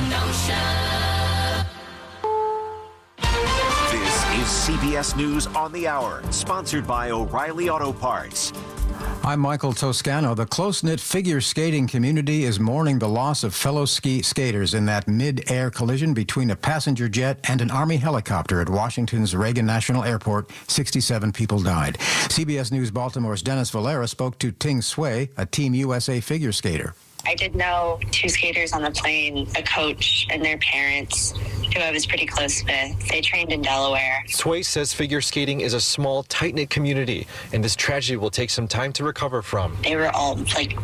Kenosha. This is CBS News on the Hour, sponsored by O'Reilly Auto Parts. I'm Michael Toscano. The close-knit figure skating community is mourning the loss of fellow skaters in that mid-air collision between a passenger jet and an Army helicopter at Washington's Reagan National Airport. 67 people died. CBS News Baltimore's Dennis Valera spoke to Ting Sui, a Team USA figure skater. I did know two skaters on the plane, a coach and their parents, who I was pretty close with. They trained in Delaware. Sui says figure skating is a small, tight-knit community, and this tragedy will take some time to recover from. They were all,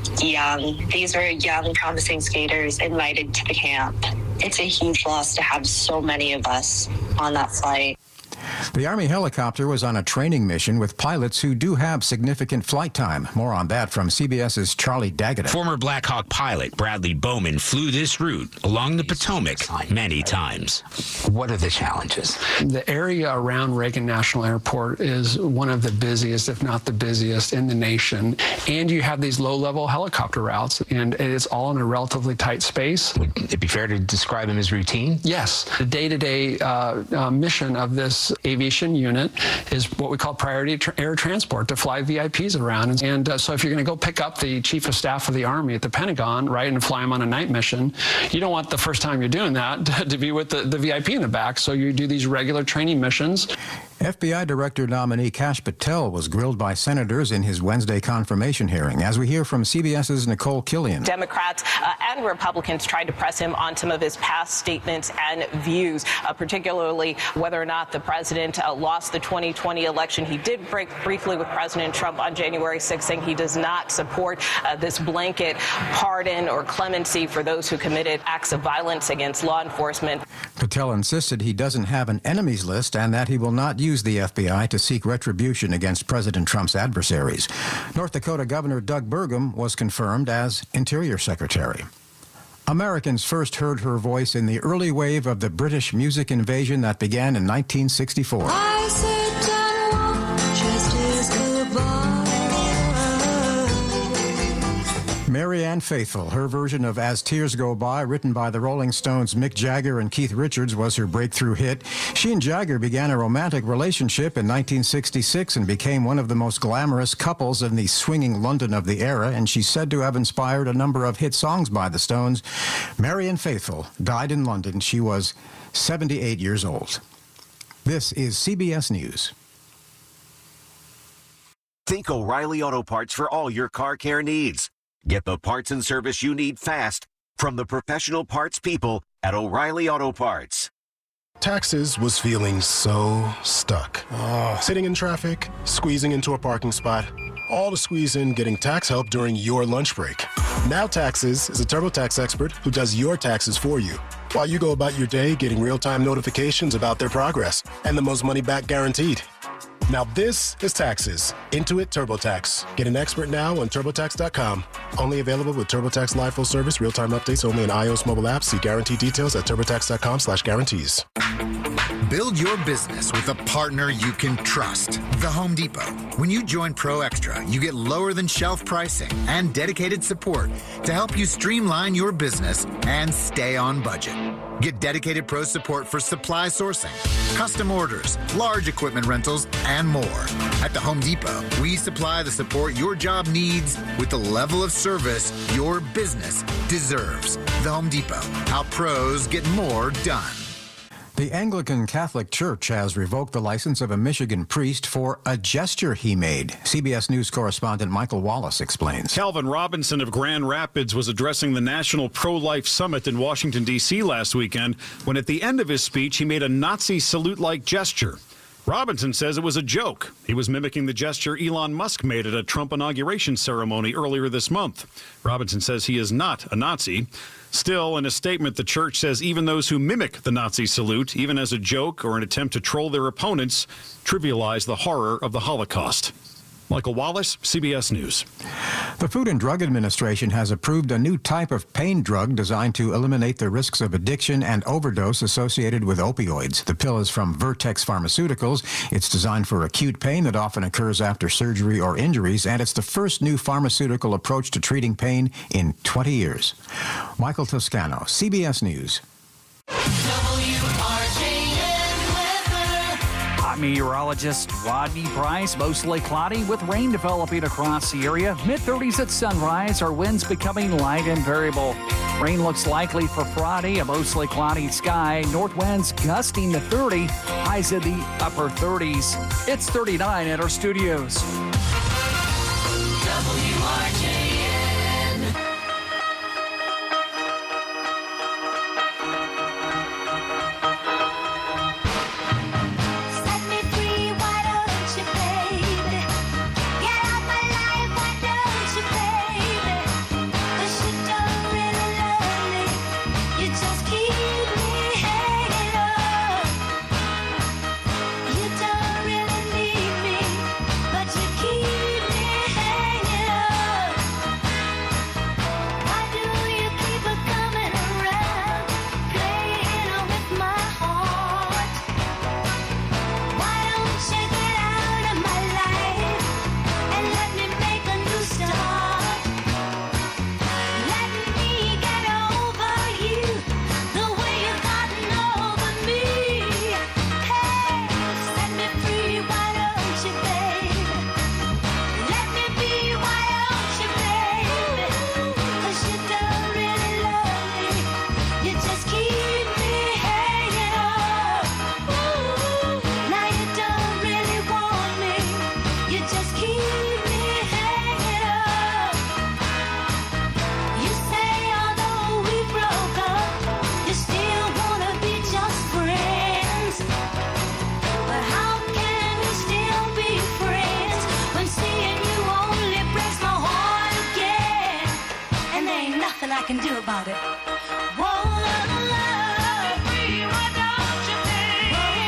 young. These were young, promising skaters invited to the camp. It's a huge loss to have so many of us on that flight. The Army helicopter was on a training mission with pilots who do have significant flight time. More on that from CBS's Charlie Daggett. Former Black Hawk pilot Bradley Bowman flew this route along the Potomac many times. What are the challenges? The area around Reagan National Airport is one of the busiest, if not the busiest, in the nation. And you have these low-level helicopter routes, and it's all in a relatively tight space. Would it be fair to describe them as routine? Yes. The day-to-day mission of this aviation unit is what we call priority air transport, to fly VIPs around. And so if you're going to go pick up the chief of staff of the Army at the Pentagon, right, and fly him on a night mission, you don't want the first time you're doing that to be with the VIP in the back. So you do these regular training missions. FBI Director nominee Kash Patel was grilled by senators in his Wednesday confirmation hearing, as we hear from CBS's Nicole Killian. Democrats and Republicans tried to press him on some of his past statements and views, particularly whether or not the president lost the 2020 election. He did break briefly with President Trump on January 6th, saying he does not support this blanket pardon or clemency for those who committed acts of violence against law enforcement. Patel insisted he doesn't have an enemies list and that he will not use the FBI to seek retribution against President Trump's adversaries. North Dakota Governor Doug Burgum was confirmed as Interior Secretary. Americans first heard her voice in the early wave of the British music invasion that began in 1964. I sit and watch as tears go by. Marianne Faithfull, her version of As Tears Go By, written by the Rolling Stones' Mick Jagger and Keith Richards, was her breakthrough hit. She and Jagger began a romantic relationship in 1966 and became one of the most glamorous couples in the swinging London of the era, and she's said to have inspired a number of hit songs by the Stones. Marianne Faithfull died in London. She was 78 years old. This is CBS News. Think O'Reilly Auto Parts for all your car care needs. Get the parts and service you need fast from the professional parts people at O'Reilly Auto Parts. Taxes was feeling so stuck. Sitting in traffic, squeezing into a parking spot, all to squeeze in getting tax help during your lunch break. Now Taxes is a TurboTax expert who does your taxes for you, while you go about your day getting real-time notifications about their progress and the most money back guaranteed. Now this is Taxes. Intuit TurboTax. Get an expert now on TurboTax.com. Only available with TurboTax Live Full Service. Real-time updates only in iOS mobile apps. See guarantee details at TurboTax.com/guarantees. Build your business with a partner you can trust. The Home Depot. When you join Pro Extra, you get lower than shelf pricing and dedicated support to help you streamline your business and stay on budget. Get dedicated pro support for supply sourcing, custom orders, large equipment rentals, and more. At the Home Depot, we supply the support your job needs with the level of service your business deserves. The Home Depot. How pros get more done. The Anglican Catholic Church has revoked the license of a Michigan priest for a gesture he made. CBS News correspondent Michael Wallace explains. Calvin Robinson of Grand Rapids was addressing the National Pro-Life Summit in Washington, D.C. last weekend when at the end of his speech he made a Nazi salute-like gesture. Robinson says it was a joke. He was mimicking the gesture Elon Musk made at a Trump inauguration ceremony earlier this month. Robinson says he is not a Nazi. Still, in a statement, the church says even those who mimic the Nazi salute, even as a joke or an attempt to troll their opponents, trivialize the horror of the Holocaust. Michael Wallace, CBS News. The Food and Drug Administration has approved a new type of pain drug designed to eliminate the risks of addiction and overdose associated with opioids. The pill is from Vertex Pharmaceuticals. It's designed for acute pain that often occurs after surgery or injuries, and it's the first new pharmaceutical approach to treating pain in 20 years. Michael Toscano, CBS News. I'm meteorologist Rodney Price. Mostly cloudy with rain developing across the area. Mid-30s at sunrise. Our winds becoming light and variable. Rain looks likely for Friday. A mostly cloudy sky. North winds gusting to 30. Highs in the upper 30s. It's 39 at our studios. WRJN. Set me free, why don't you, baby? Get out my life, why don't you, baby? 'Cause you don't really love me. You just keep me hanging on. You don't really need me, but you keep me hanging on. Why do you keep it coming around, playing with my heart? Why don't you get out of my life and let me make a new start? Let me get over you the way you've gotten over me. Hey, set me free, why don't you, baby? Let me be, why don't you, baby? 'Cause you don't really love me. You just keep me hanging on. Now you don't really want me. You just keep me hanging on. You say although we broke up, you still wanna be just friends. But how can we still be friends when seeing you only breaks my heart again? And there ain't nothing I can do about it. Whoa, why don't you, baby?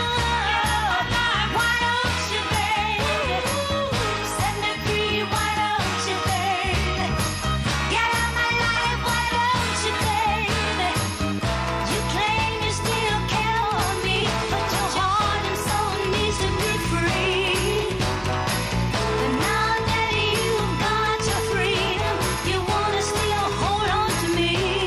Why don't you, baby? Set me free, why don't you, baby? Get out my life, why don't you, baby? You claim you still care for me, but your heart and soul needs to be free. But now that you've got your freedom, you wanna still hold on to me.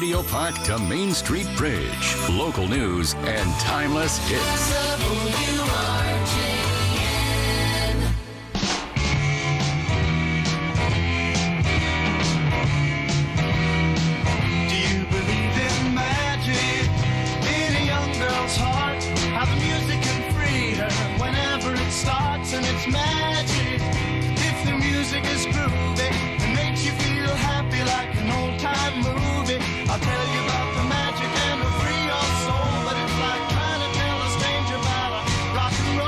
Radio Park to Main Street Bridge. Local news and timeless hits. Do you believe in magic in a young girl's heart? How the music can free her whenever it starts, and it's magic. If the music is groovy and makes you feel happy like an old-time movie, I'll tell you about the magic and it'll free your soul. But it's like trying to tell a stranger about a rock and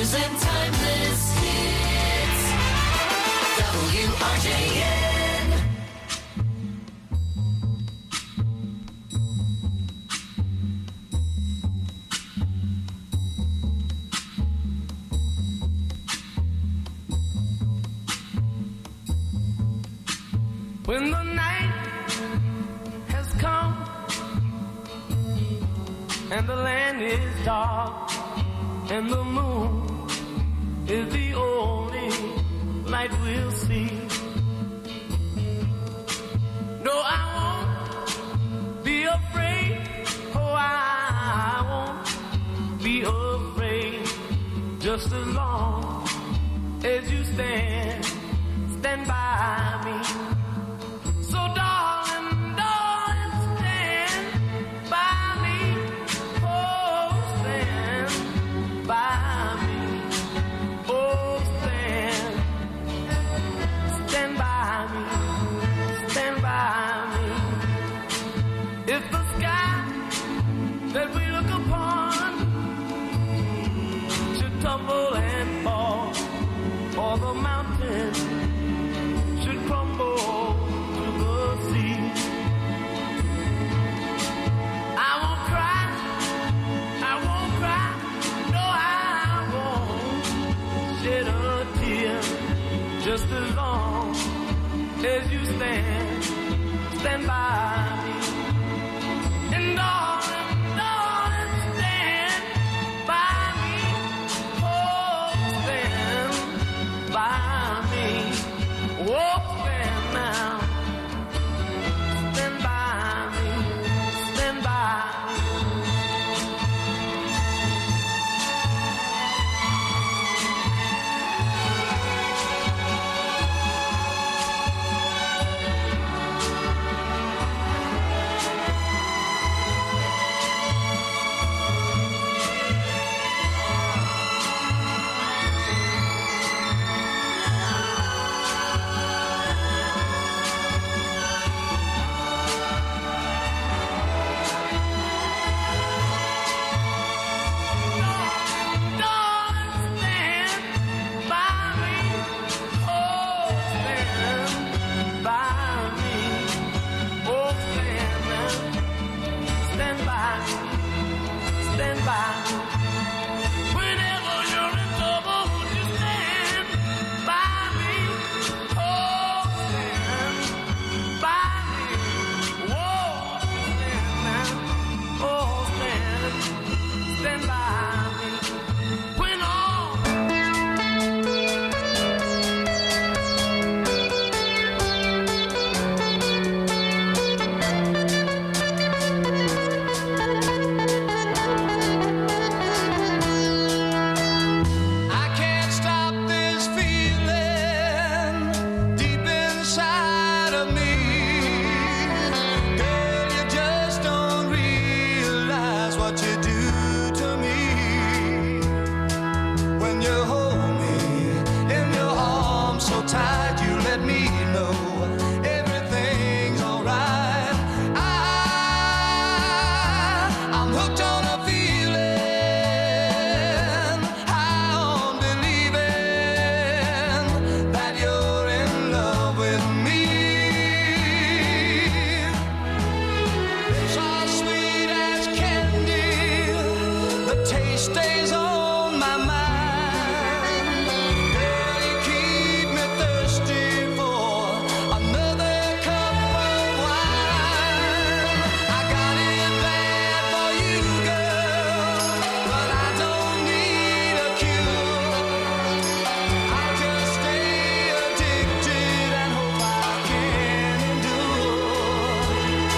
news and timeless hits. WRJN. When the night has come and the land is dark and the moon is the only light we'll see. No, I won't be afraid. Oh, I won't be afraid. Just as long as you stand by me. So darling, darling, stand by me. Oh, stand by me. Oh, stand by me. Stand by me. If the sky that we look upon should tumble and fall, or the mountain should crumble to the sea, I won't cry, no, I won't shed a tear, just as long as you stand by me. And darling, darling, stand by me. Oh, stand by me. Oh, stand now. Stand by me. Stand by me.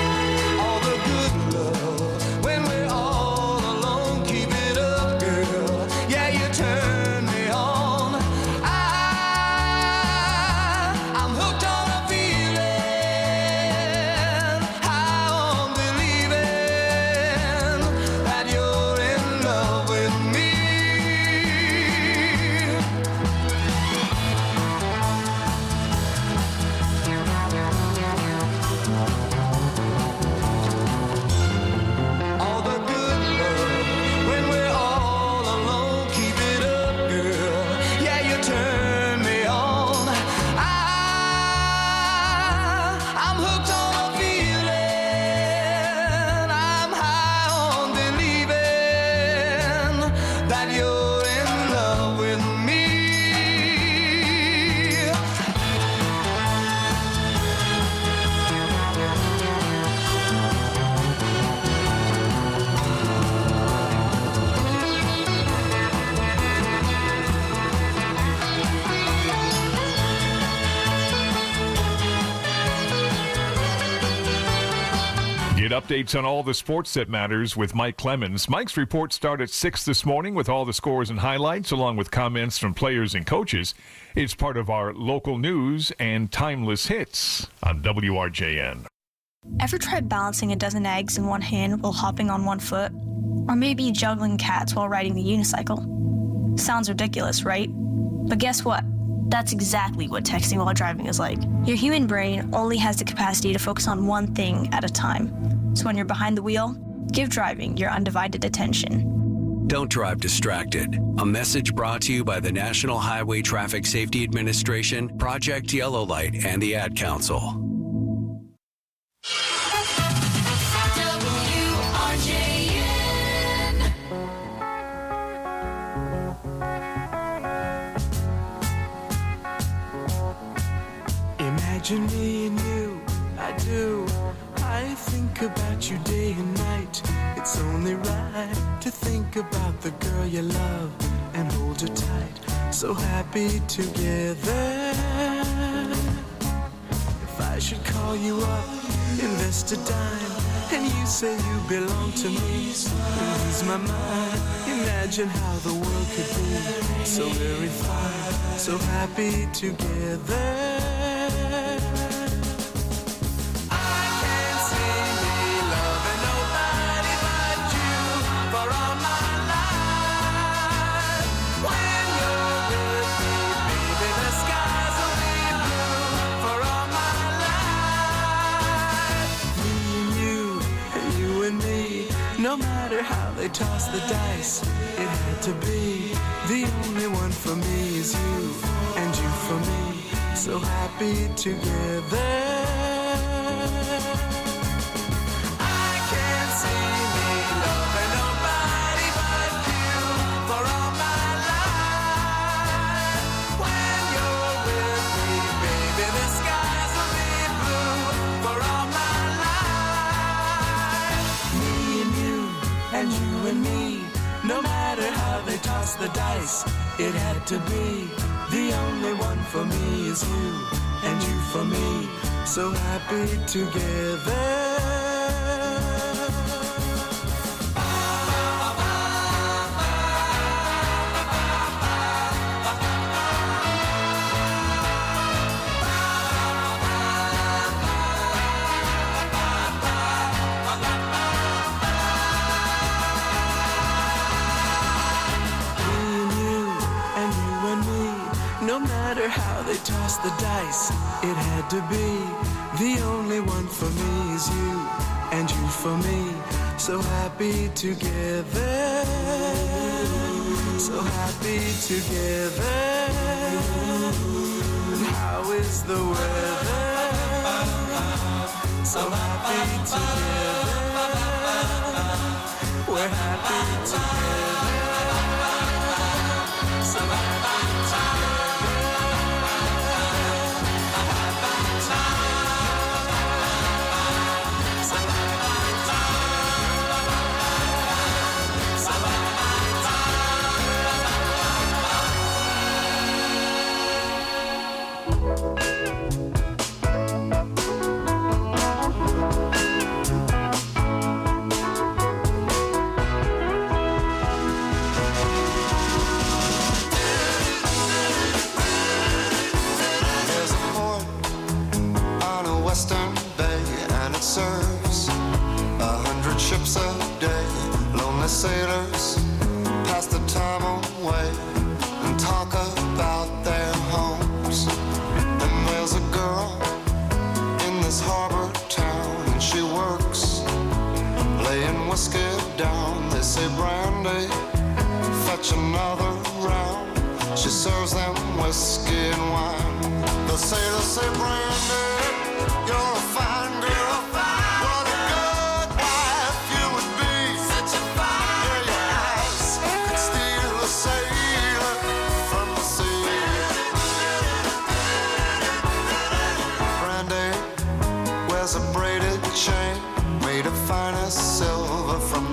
When we're all alone, keep it up, girl. that you're in love with me. Get updates on all the sports that matters with Mike Clemens. Mike's reports start at 6 this morning with all the scores and highlights, along with comments from players and coaches. It's part of our local news and timeless hits on WRJN. Ever tried balancing a dozen eggs in one hand while hopping on one foot? Or maybe juggling cats while riding the unicycle? Sounds ridiculous, right? But guess what? That's exactly what texting while driving is like. Your human brain only has the capacity to focus on one thing at a time. So when you're behind the wheel, give driving your undivided attention. Don't drive distracted. A message brought to you by the National Highway Traffic Safety Administration, Project Yellow Light, and the Ad Council. Imagine me and you, I do. I think about you day and night. It's only right to think about the girl you love and hold her tight. So happy together. If I should call you up, invest a dime, and you say you belong to me, lose my mind. Imagine how the world could be so very fine, so happy together. No matter how they toss the dice, it had to be. The only one for me is you, and you for me, so happy together. I can't see me loving nobody but you for all my life. When you're with me, baby, the skies will be blue for all my life. Me and you, and you and me, no matter how they toss the dice, it had to be. The only one for me is you, and you for me, so happy together. No matter how they toss the dice, it had to be. The only one for me is you, and you for me, so happy together. So happy together. And how is the weather? So happy together. We're happy together. So happy together. Western Bay, and it serves 100 ships a day. Lonely sailors pass the time away and talk about their homes. And there's a girl in this harbor town, and she works laying whiskey down. They say, Brandy, fetch another round. She serves them whiskey and wine. The sailors say, Brandy, you're a fine girl. What a good wife you would be. Such a fine. Yeah, your eyes could steal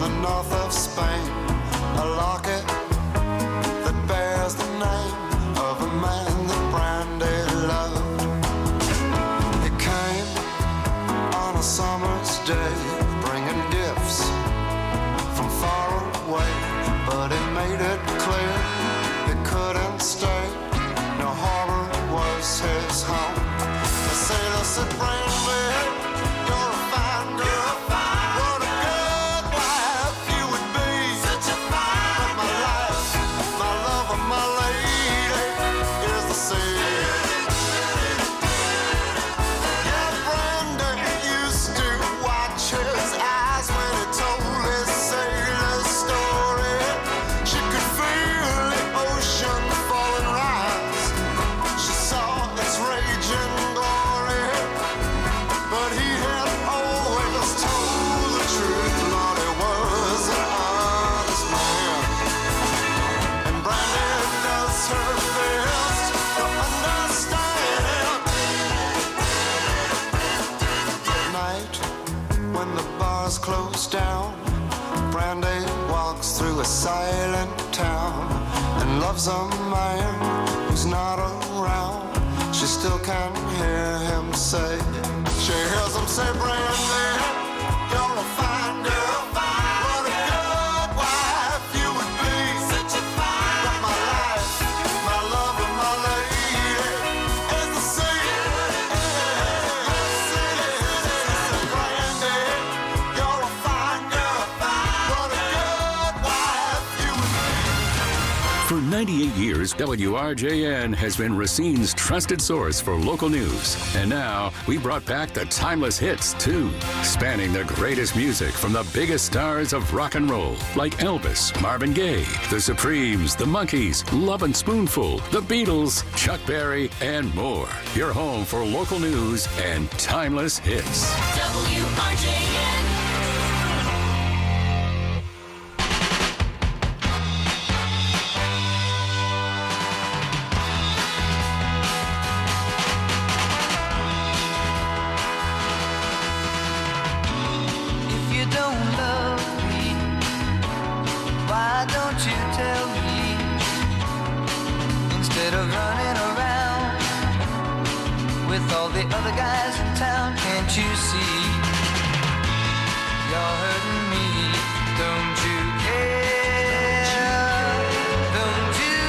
the north of Spain, a locket that bears the name of a man that Brandy loved. It came on a summer's day, bringing gifts from far away, but it made it clear it couldn't stay. No harbor was his home. The sailor said, Brandy, you're a fine girl. What a good wife you would be. Such a fine. But my life, my love, and my lady is the sea. Yeah, Brandy used to watch his eyes when he told his sailor story. She could feel the ocean fall and rise. She saw its raging glory, but he had always told the truth. Lord, he was an honest man, and Brandy does her best to understand. At night, when the bars close down, Brandy walks through a silent town and loves a man who's not around. She still can hear him say, she hears him say, Brandy, you're a fine girl. What a good wife you would be. Such a fine. But my life, my love, and my lady is the sea. Brandy, you're a fine girl. What a good wife you would be. For 98 years, WRJN has been Racine's trusted source for local news. And now, we brought back the timeless hits, too, spanning the greatest music from the biggest stars of rock and roll, like Elvis, Marvin Gaye, The Supremes, The Monkees, Love and Spoonful, The Beatles, Chuck Berry, and more. Your home for local news and timeless hits. WRJN. If you don't love me, why don't you tell me? Instead of running around with all the other guys in town, can't you see? You're hurting me, don't you care? Don't you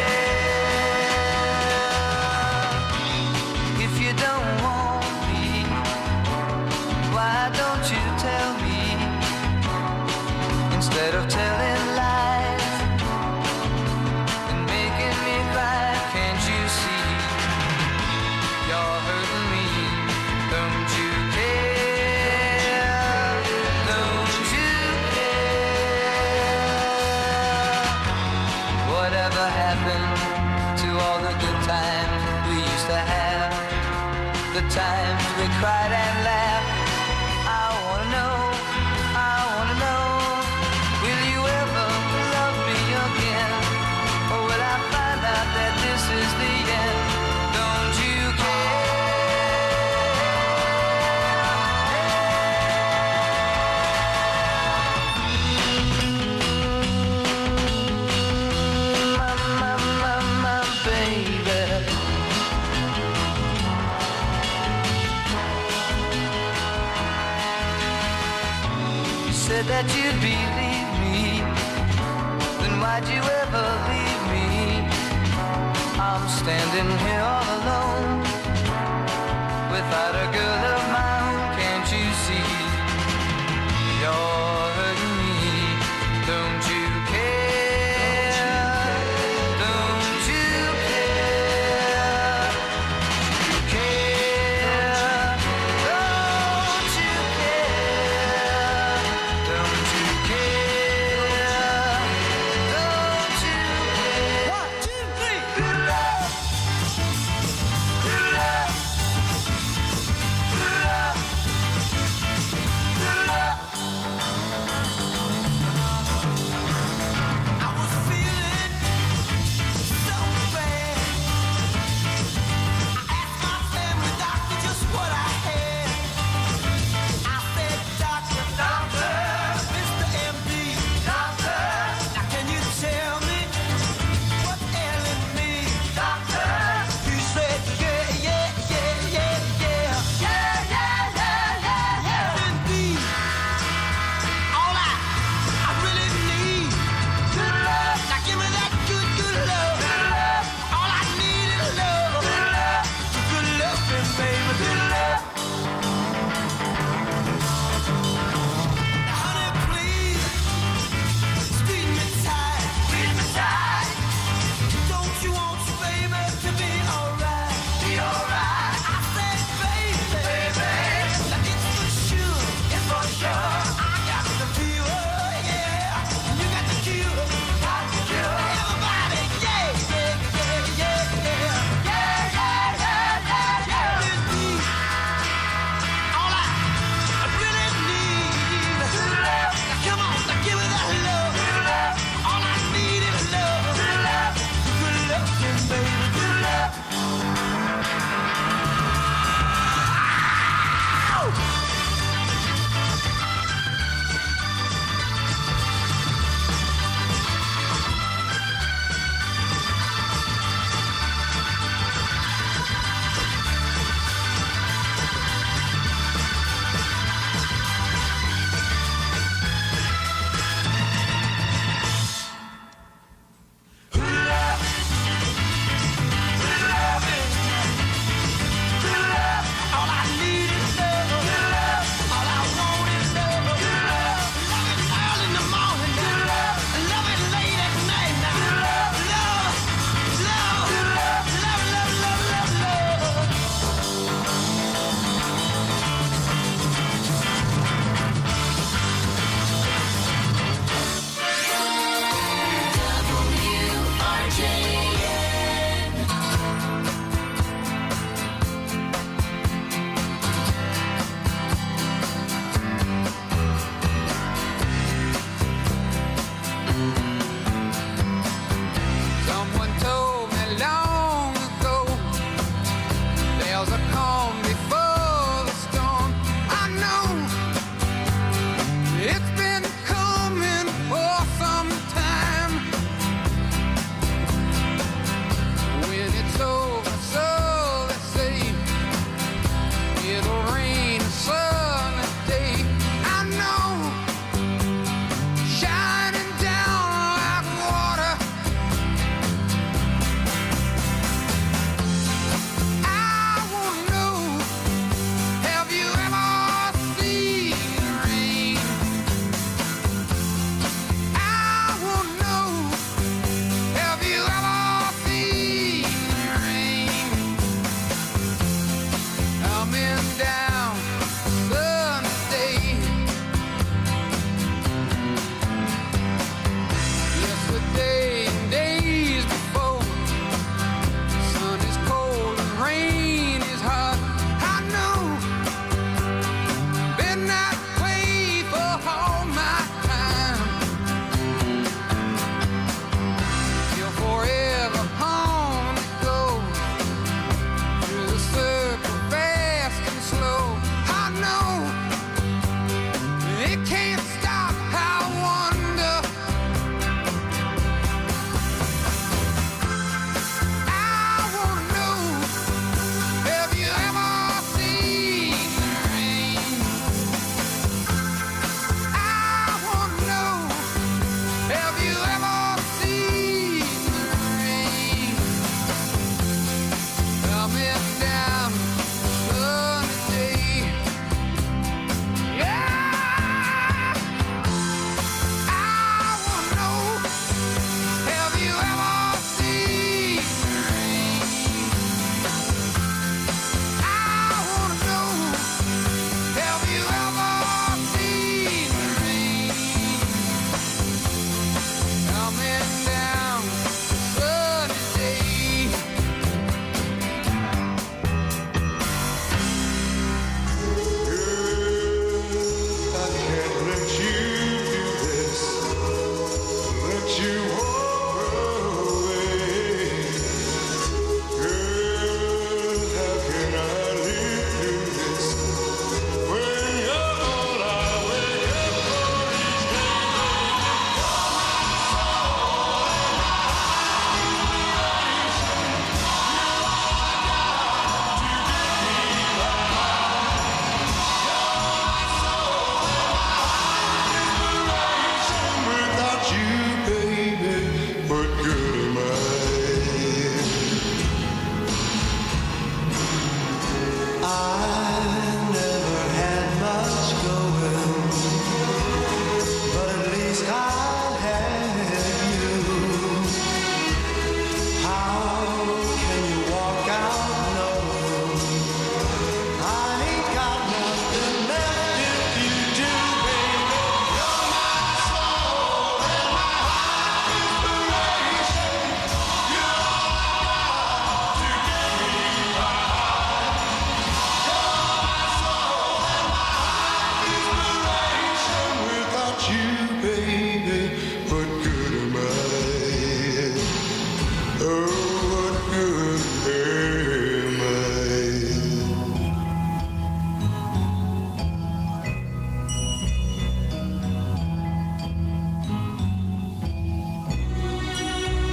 care? If you don't want me, why don't you tell me? Instead of telling lies and making me cry, can't you see? You're hurting me, don't you care? Don't you care? Whatever happened to all the good times we used to have? The times we cried and laughed. I wanna know, will you ever love me again? Or will I find out that this is the end? Don't you care? My baby. You said that you'd believe me, then why'd you ever leave me? I'm standing here all alone, without a girl of my own, can't you see? You're hurting me, don't you care? Don't you care? You care? Don't you care? Don't you care? Don't you care? 1, 2, 3. Good love. Good love. Good love. Good love.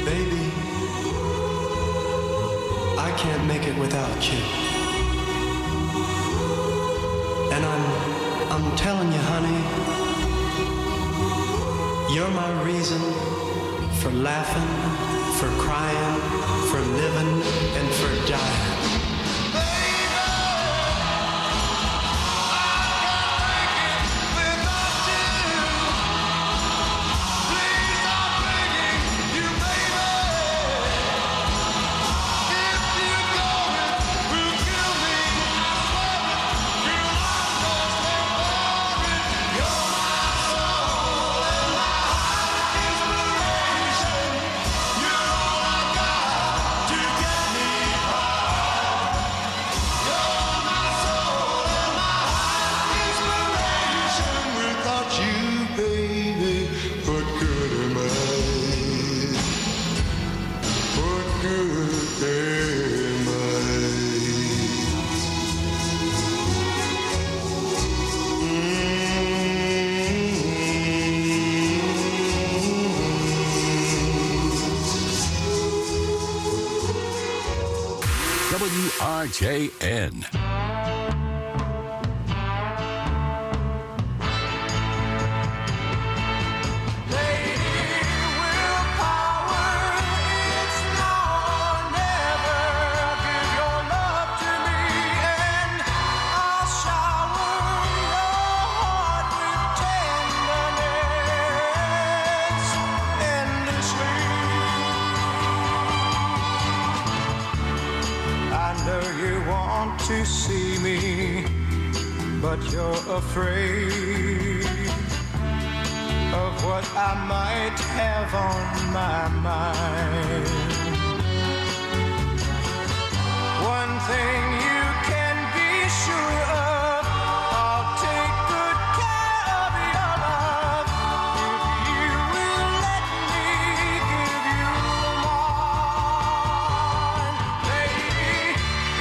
Baby, I can't make it without you. And I'm telling you, honey, you're my reason for laughing, for crying, for living, and for dying. WRJN. To see me, but you're afraid of what I might have on my mind. One thing you can be sure of, I'll take good care of your love if you will let me give you mine. Baby,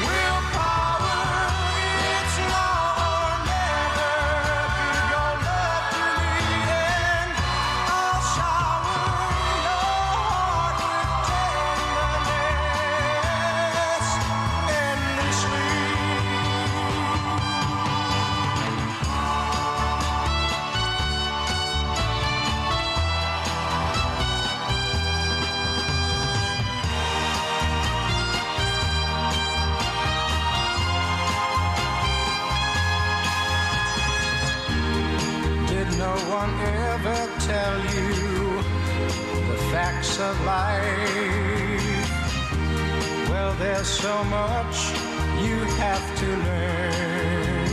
no one ever tell you the facts of life? Well, there's so much you have to learn,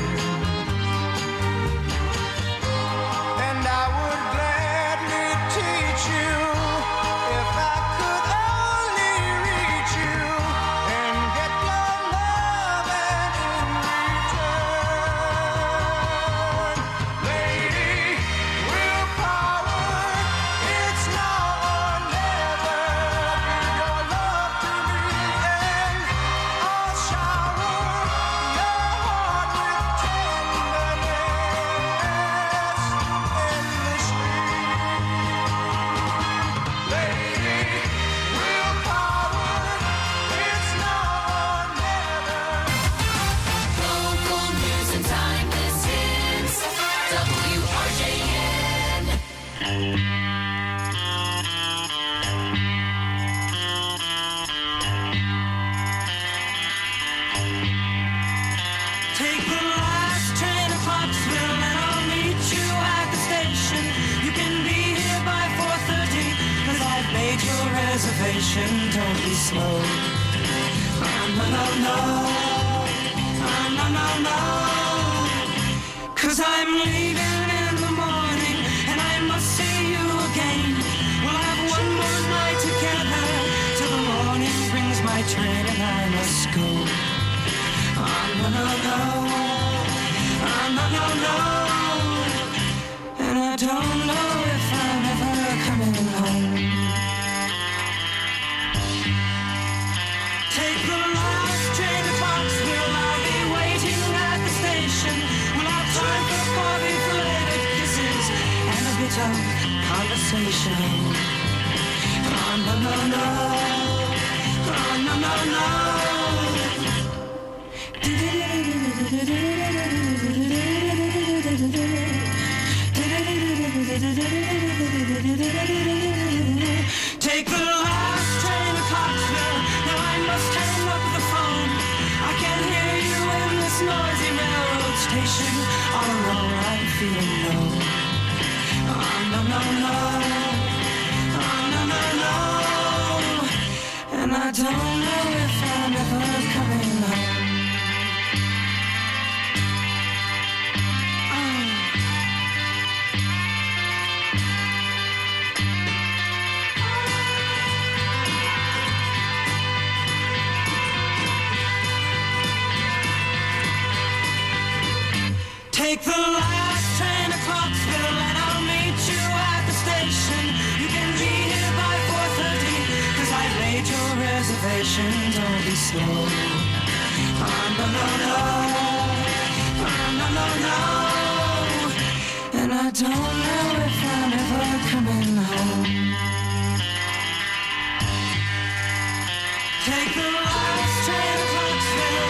and I would gladly teach you if I could only reach you and get your love and in return. Lady, willpower, it's now or never. Give your love to me and I'll shower your heart with tenderness endlessly. Lady, willpower, it's now or never. Local news and timeless hits. WRJN. Take the last train to Pottsville and I'll meet you at the station. You can be here by 4:30 'cause I've made your reservation. Don't be slow. No, no, no. No, no, no. 'Cause I'm leaving in the morning and I must see you again. We'll have one more night together till the morning brings my train and I must go. No, no, no. No, no, no. And I don't know if I'm ever coming home. Take the last train to Foxville. I'll be waiting at the station. We'll have time for coffee, flavoured kisses, and a bit of conversation. No, Take the last train to Clarksville. Now I must hang up the phone. I can hear you in this noisy railroad station. All alone, I'm feeling low. Oh, no, no, no. Oh, no, no, no. And I don't know if I'm ever coming home. Take the last train to Clarksville and I'll meet you at the station. You can be here by 4:30, 'cause I made your reservation. Don't be slow. Oh, no, no, no. Oh, no, no, no. And I don't know if I'm ever coming home. Take the last train to Clarksville.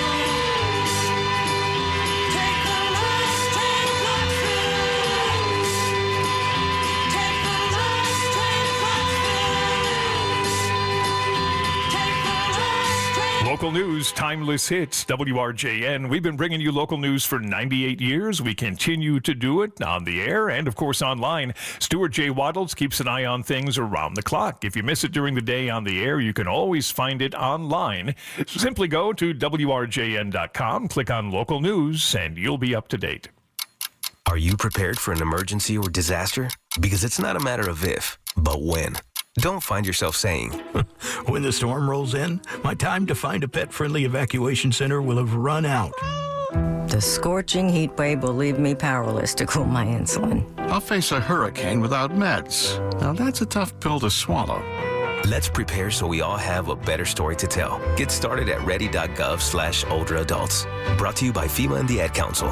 Local news, timeless hits, WRJN. We've been bringing you local news for 98 years. We continue to do it on the air and, of course, online. Stuart J. Waddles keeps an eye on things around the clock. If you miss it during the day on the air, you can always find it online. Simply go to WRJN.com, click on local news, and you'll be up to date. Are you prepared for an emergency or disaster? Because it's not a matter of if, but when. Don't find yourself saying, when the storm rolls in, my time to find a pet-friendly evacuation center will have run out. The scorching heat wave will leave me powerless to cool my insulin. I'll face a hurricane without meds. Now that's a tough pill to swallow. Let's prepare so we all have a better story to tell. Get started at ready.gov/older adults. Brought to you by FEMA and the Ad Council.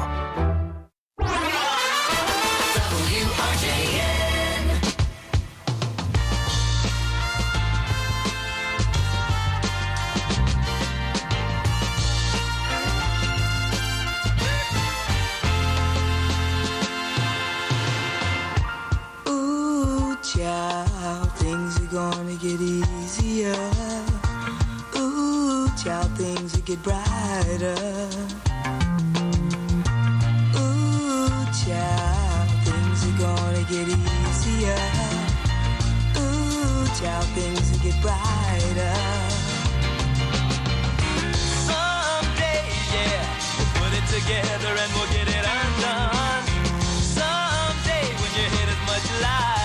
Child, things are gonna get easier. Ooh, child, things will get brighter. Ooh, child, things are gonna get easier. Ooh, child, things will get brighter. Someday, yeah, we'll put it together and we'll get it undone. Someday, when your head is much lighter.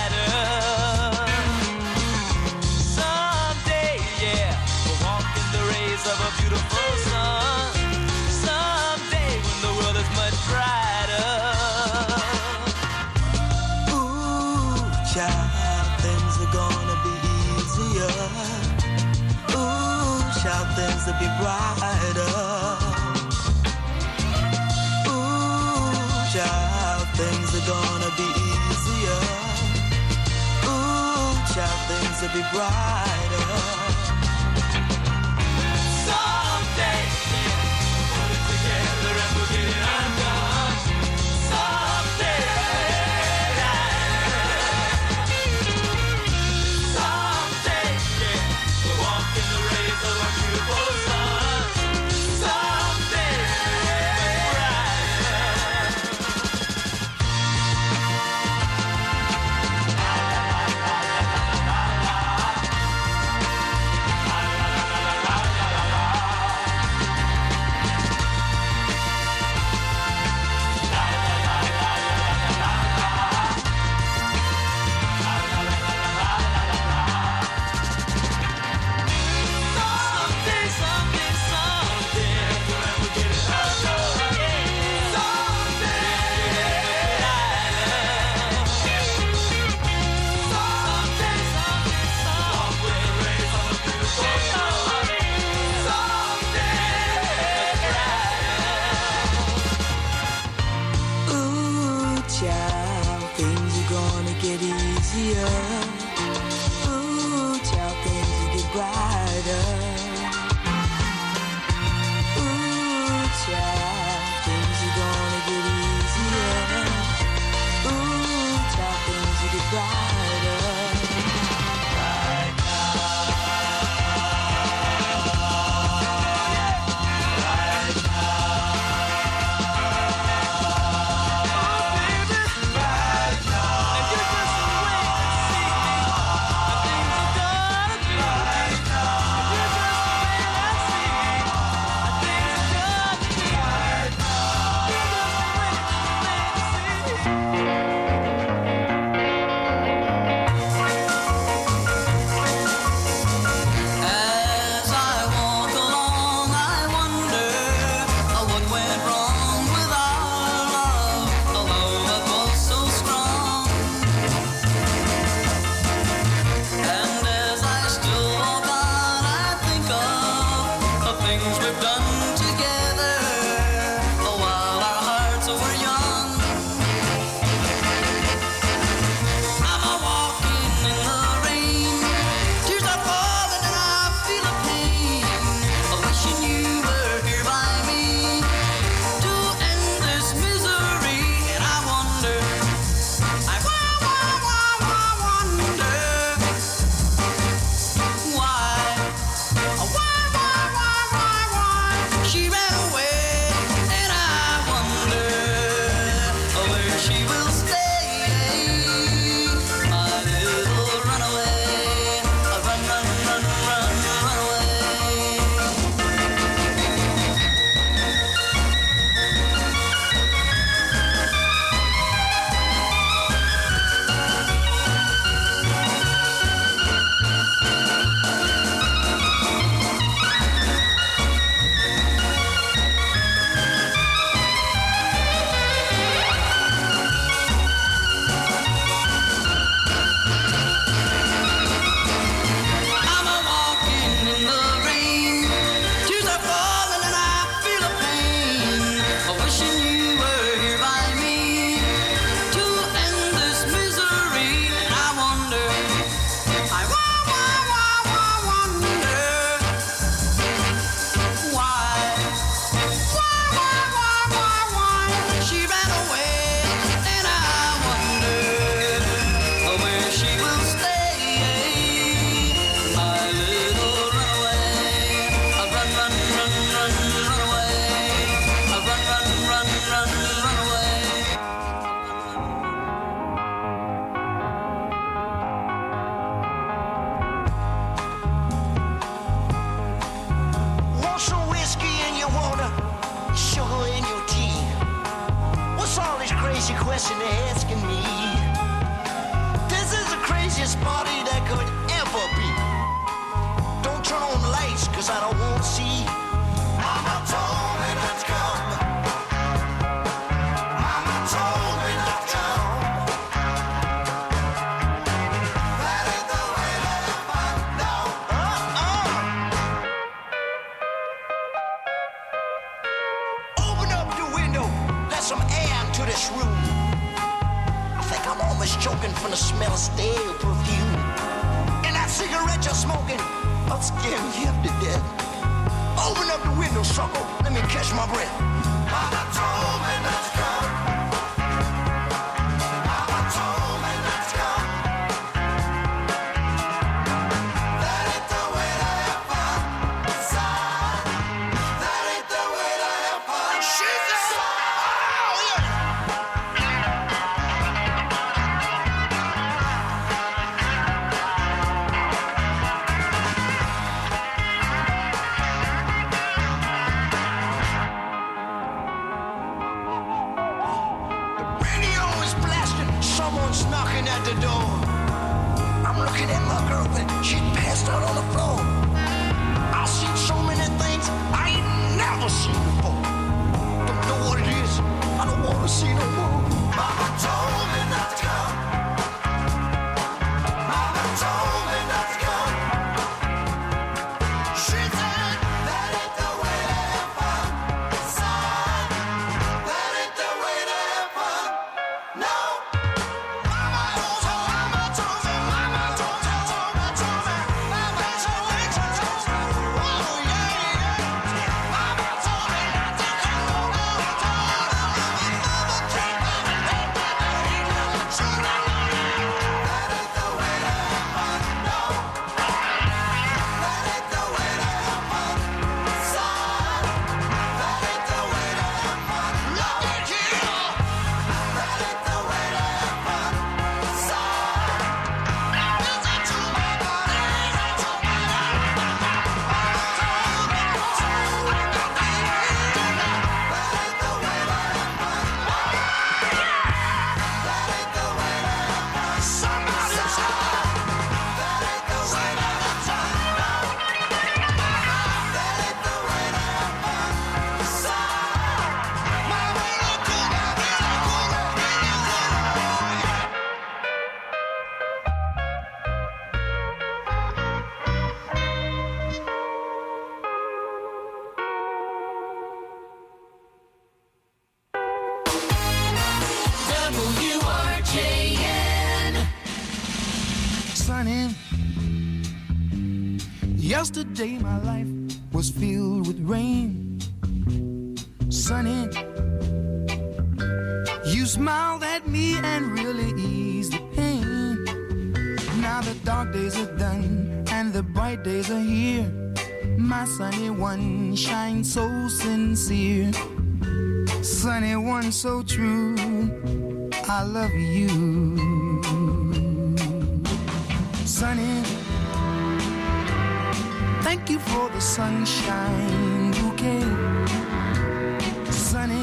Of a beautiful sun. Someday when the world is much brighter. Ooh, child, things are gonna be easier. Ooh, child, things will be brighter. Ooh, child, things are gonna be easier. Ooh, child, things will be brighter. Someday, put it together and we'll get it undone. Someday, someday, yeah, we'll walk in the rays of a beautiful sun. Someday, brighter. question they're asking me. This is the craziest party that could ever be. Don't turn on the lights, cause I don't want to see. Mama told me not to come. Mama told me not to come. That ain't the way that I find out. Open up the window, let some air into this room. I think I'm almost choking from the smell of stale perfume. And that cigarette you're smoking, I'll scare you to death. Open up the window, sucker. Let me catch my breath. Mama told me not to come. Mama told me not to come. That ain't the way to have fun. Son, that ain't the way to have fun. She said, oh, yeah. Radio is blasting, someone's knocking at the door. I'm looking at my girl, but she passed out on the floor. I've seen so many things I ain't never seen before. Don't know what it is, I don't want to see no more. Mama told me not to come. Mama told me not to come. She said, that ain't the way to have fun. Son, that ain't the way to have fun. No. Mama told me, mama told me, mama told me, mama told me, mama told me, oh yeah, yeah. Mama told me not to come. Mama told me, mama told me, that ain't the way to have fun. No. That ain't the way to have fun. Son, that ain't the way to have fun. Look at here. That ain't the way to have fun. Son, listen to my body. Listen to my WRJN. Sunny. Yesterday my life was filled with rain. Sunny. You smiled at me and really eased the pain. Now the dark days are done and the bright days are here. My sunny one shines so sincere. Sunny one so true. I love you. Sunny, thank you for the sunshine bouquet. Sunny,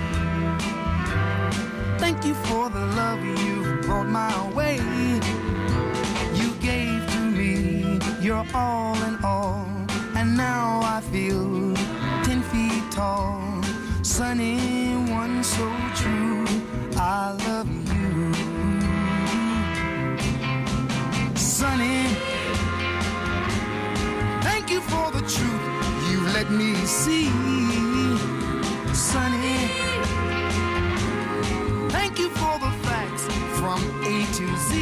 thank you for the love you brought my way. You gave to me your all in all, and now I feel 10 feet tall. Sunny, one so true, I love you. Sunny, thank you for the truth you let me see. Sunny, thank you for the facts from A to Z.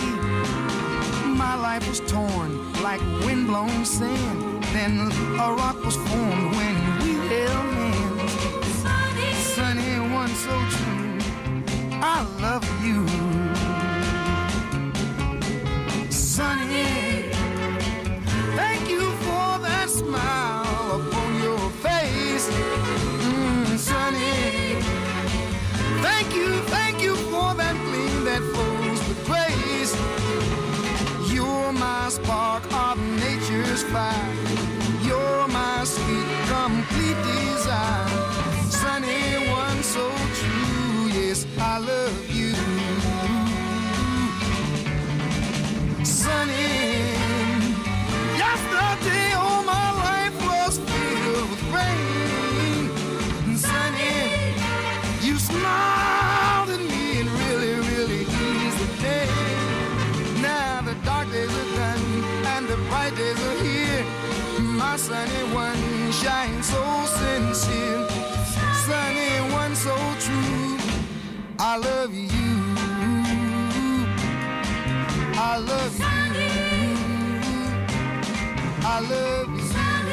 My life was torn like windblown sand. Then a rock was formed when we held hands. Sunny, one so true, I love you. Sunny, thank you for that smile upon your face. Sunny, thank you for that gleam that flows with grace. You're my spark of nature's fire. You're my sweet, complete desire. Sunny, one so true, yes, I love you. my sunny one shines so sincere, sunny one so true. I love you, I love you, I love you.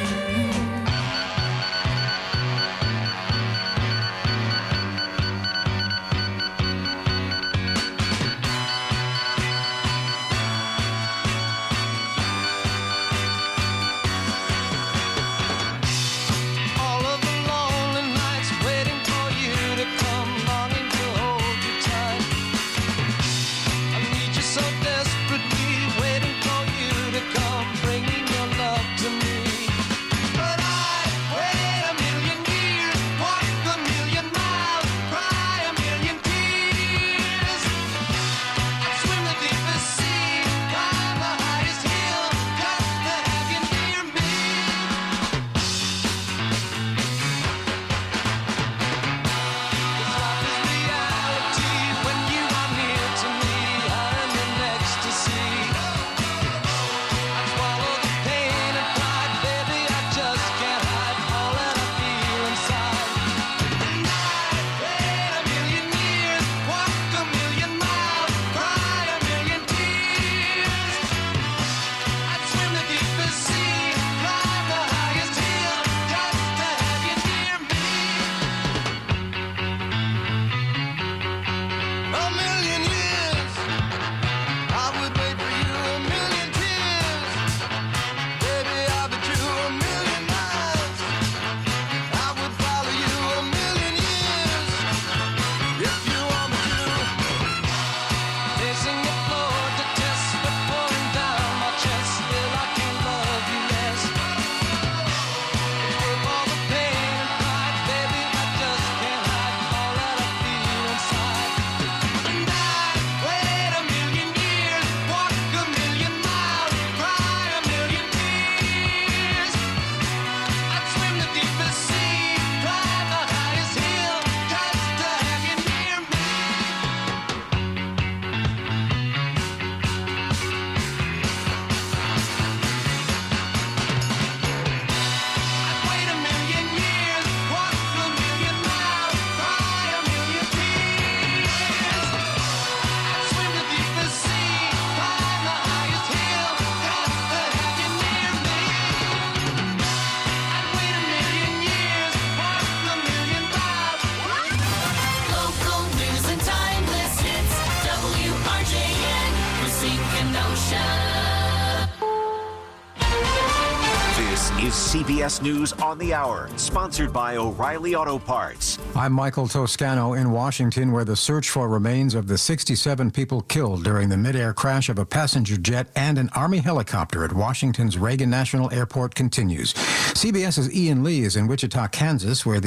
CBS News on the Hour, sponsored by O'Reilly Auto Parts. I'm Michael Toscano in Washington, where the search for remains of the 67 people killed during the mid-air crash of a passenger jet and an Army helicopter at Washington's Reagan National Airport continues. CBS's Ian Lee is in Wichita, Kansas, where the